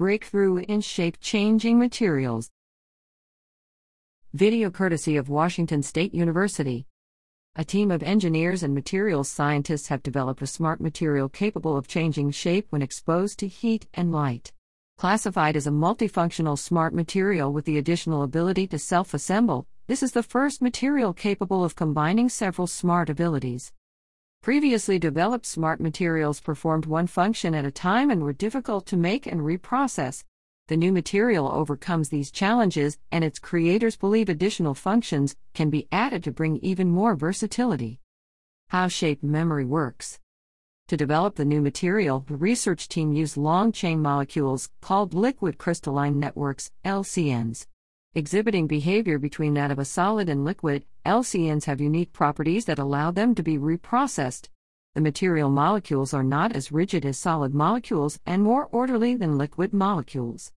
breakthrough in shape-changing materials. Video courtesy of Washington State University. A team of engineers and materials scientists have developed a smart material capable of changing shape when exposed to heat and light. Classified as a multifunctional smart material with the additional ability to self-assemble, this is the first material capable of combining several smart abilities. Previously developed smart materials performed one function at a time and were difficult to make and reprocess. The new material overcomes these challenges, and its creators believe additional functions can be added to bring even more versatility. How shape memory works. To develop the new material, the research team used long-chain molecules, called liquid crystalline networks, LCNs. Exhibiting behavior between that of a solid and liquid, LCNs have unique properties that allow them to be reprocessed. The material molecules are not as rigid as solid molecules and more orderly than liquid molecules.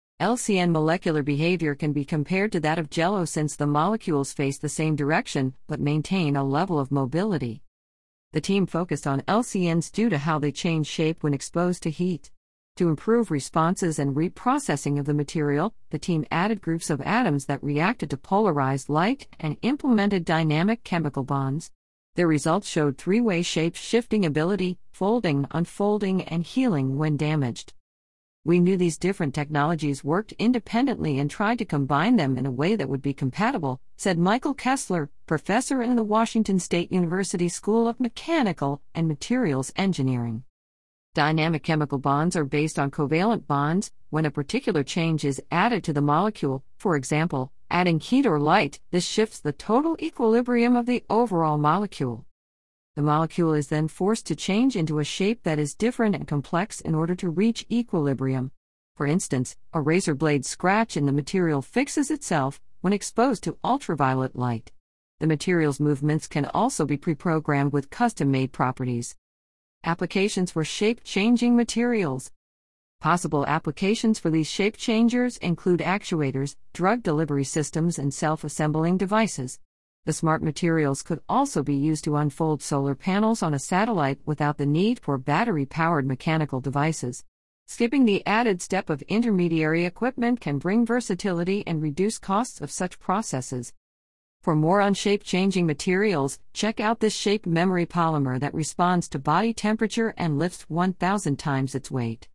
LCN molecular behavior can be compared to that of jello since the molecules face the same direction but maintain a level of mobility. The team focused on LCNs due to how they change shape when exposed to heat. To improve responses and reprocessing of the material, the team added groups of atoms that reacted to polarized light and implemented dynamic chemical bonds. Their results showed three-way shape-shifting ability, folding, unfolding, and healing when damaged. We knew these different technologies worked independently and tried to combine them in a way that would be compatible, said Michael Kessler, professor in the Washington State University School of Mechanical and Materials Engineering. Dynamic chemical bonds are based on covalent bonds. When a particular change is added to the molecule, for example, adding heat or light, this shifts the total equilibrium of the overall molecule. The molecule is then forced to change into a shape that is different and complex in order to reach equilibrium. For instance, a razor blade scratch in the material fixes itself when exposed to ultraviolet light. The material's movements can also be pre-programmed with custom-made properties. Applications for shape-changing materials. Possible applications for these shape changers include actuators, drug delivery systems, and self-assembling devices. The smart materials could also be used to unfold solar panels on a satellite without the need for battery-powered mechanical devices. Skipping the added step of intermediary equipment can bring versatility and reduce costs of such processes. For more on shape-changing materials, check out this shape memory polymer that responds to body temperature and lifts 1,000 times its weight.